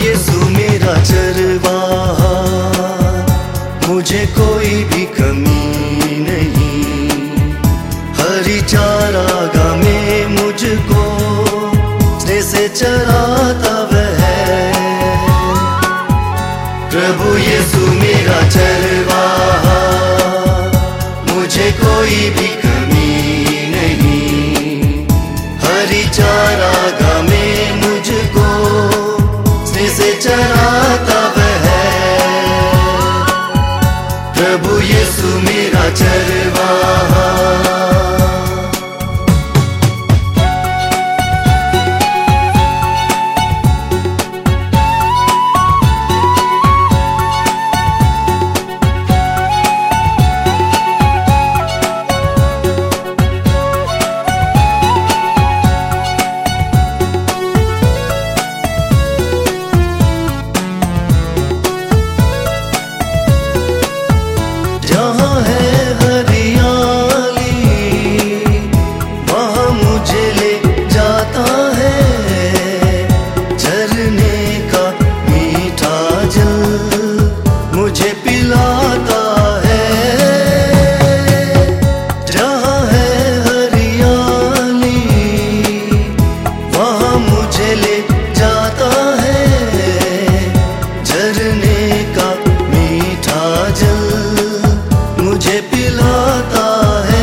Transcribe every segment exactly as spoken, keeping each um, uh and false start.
यीशु मेरा चरवाहा, मुझे कोई भी कमी नहीं। हरी चारागाह में मुझको स्नेह से चराता वह है। प्रभु यीशु मेरा चरवाहा, मुझे कोई भी कमी नहीं। हरी चारागाह में मुझको स्नेह से चराता वह है। प्रभु यीशु मेरा चरवाहा। जहाँ है हरियाली वहाँ मुझे ले जाता है। झरने का मीठा जल मुझे पिलाता है। जहाँ है हरियाली वहाँ मुझे ले जाता है। झरने का मीठा जल मुझे पिलाता है।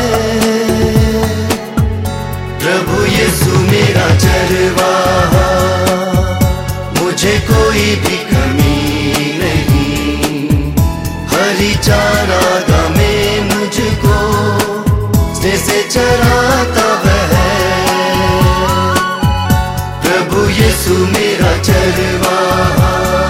प्रभु यीशु मेरा चरवाहा, मुझे कोई भी कमी नहीं। हरी चारागाह में मुझको स्नेह से चराता वह है। प्रभु यीशु मेरा चरवाहा।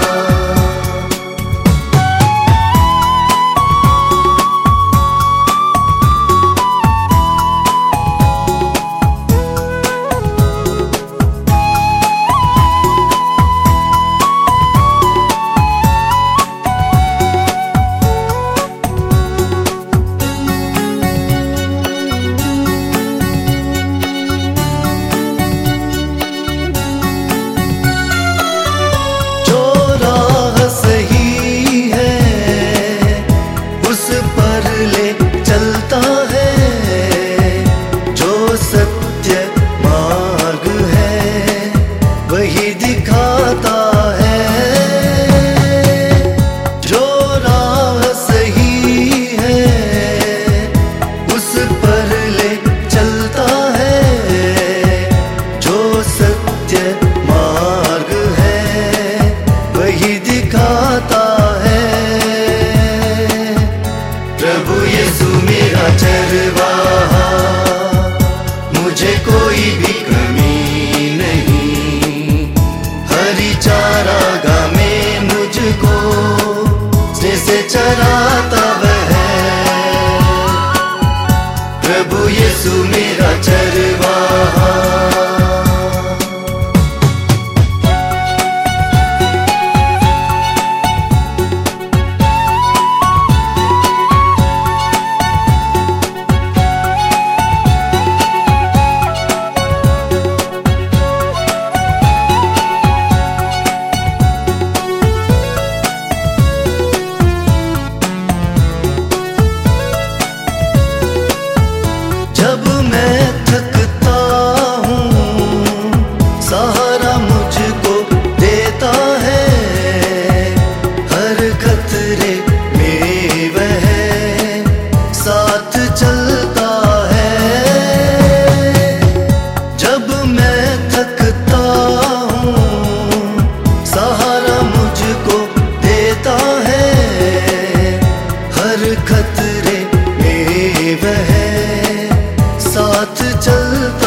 चलता है जो सत्य मार्ग है वही दिखाता है। जो राह सही है उस पर ले चलता है। जो सत्य मार्ग है वही दिखाता है। प्रभु यीशु मेरा चरवाहा, मुझे कोई भी कमी नहीं। हरी चारागाह में मुझको स्नेह से चराता वह है। प्रभु यीशु मेरा चरवाहा। जब मैं थकता हूँ सहारा मुझको देता है। हर खतरे में वह साथ चलता है। जब मैं थकता हूँ सहारा मुझको देता है। हर खतरे में वह साथ चलता